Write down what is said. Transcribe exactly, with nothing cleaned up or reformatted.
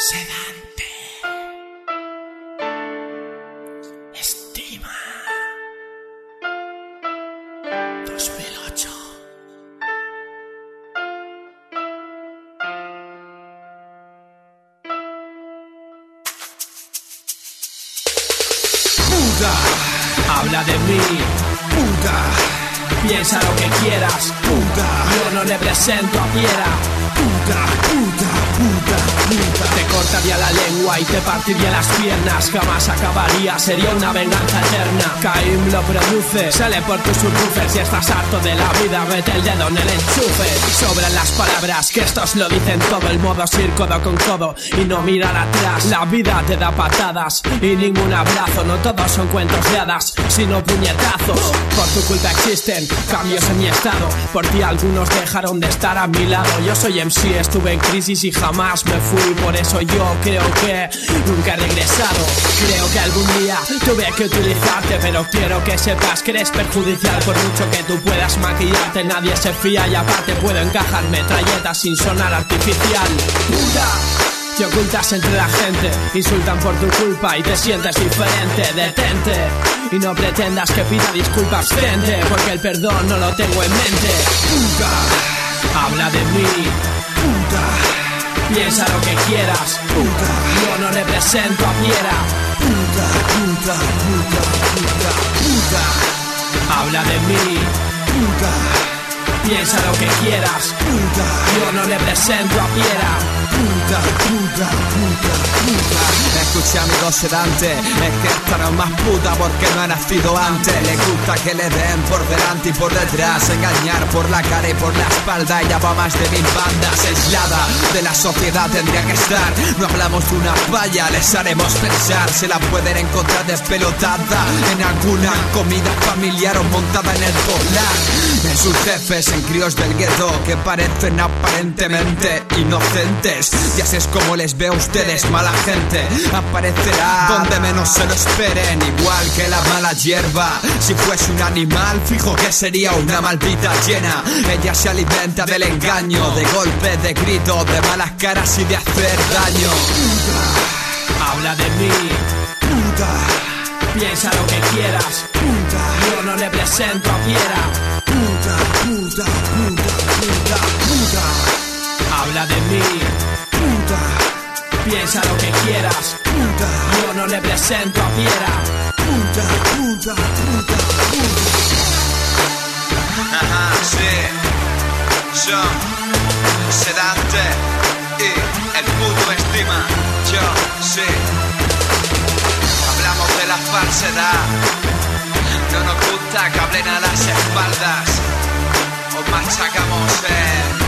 Sedante. Estima. dos mil ocho. Puta, habla de mí. Puta, piensa lo que quieras. Puta, yo no represento a Piera. Puta, puta, puta, puta. Te cortaría la lengua y te partiría las piernas. Jamás acabaría, sería una venganza eterna. Caim lo produce, sale por tus subwoofers. Si estás harto de la vida, mete el dedo en el enchufe. Sobran las palabras, que estos lo dicen todo. El modo es ir codo con codo y no mirar atrás. La vida te da patadas y ningún abrazo. No todos son cuentos de hadas, sino puñetazos. Por tu culpa existen cambios en mi estado. Por ti algunos dejaron de estar a mi lado. Yo soy M C, estuve en crisis y jamás me fui. Por eso yo creo que nunca he regresado. Creo que algún día tuve que utilizarte, pero quiero que sepas que eres perjudicial. Por mucho que tú puedas maquillarte, nadie se fía. Y aparte puedo encajar metralletas sin sonar artificial. Puta, te ocultas entre la gente, insultan por tu culpa y te sientes diferente. Detente y no pretendas que pida disculpas frente, porque el perdón no lo tengo en mente. Puta, habla de mí. Puta, piensa lo que quieras. Puta, yo no represento a Piera. Puta, puta, puta, puta, puta, habla de mí. Puta, piensa lo que quieras. Puta, yo no represento a Piera. Puta, puta, puta, puta. Escucha, amigo sedante, es que esta no es más puta porque no ha nacido antes. Le gusta que le den por delante y por detrás, engañar por la cara y por la espalda. Ella va más de mil bandas, aislada de la sociedad tendría que estar. No hablamos de una falla, les haremos pensar. Se la pueden encontrar despelotada en alguna comida familiar o montada en el polar. En sus jefes, en críos del gueto que parecen aparentemente inocentes. Y así es como les veo a ustedes, mala gente. Aparecerá donde menos se lo esperen, igual que la mala hierba. Si fuese un animal, fijo que sería una maldita llena. Ella se alimenta del engaño, de golpes, de gritos, de malas caras y de hacer daño. Puta, habla de mí. Puta, piensa lo que quieras. Puta, yo no represento a Piera. Puta, puta, puta, puta, puta, habla de mí. Puta, piensa lo que quieras. Puta, yo no represento a Piera. Puta, puta, puta, puta. Ajá, sí. Yo, sedante y el puto estima. Yo, sí. Hablamos de la falsedad. No nos gusta que hablen a las espaldas. Os machacamos, eh.